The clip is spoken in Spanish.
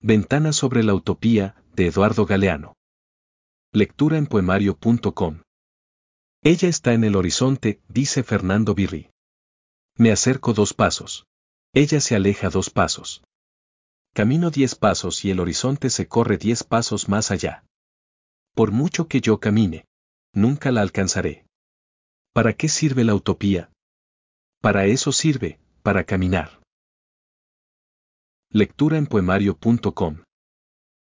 Ventana sobre la utopía, de Eduardo Galeano. Lectura en poemario.com. Ella está en el horizonte, dice Fernando Birri. Me acerco 2 pasos. Ella se aleja 2 pasos. Camino 10 pasos y el horizonte se corre 10 pasos más allá. Por mucho que yo camine, nunca la alcanzaré. ¿Para qué sirve la utopía? Para eso sirve, para caminar. Lectura en poemario.com.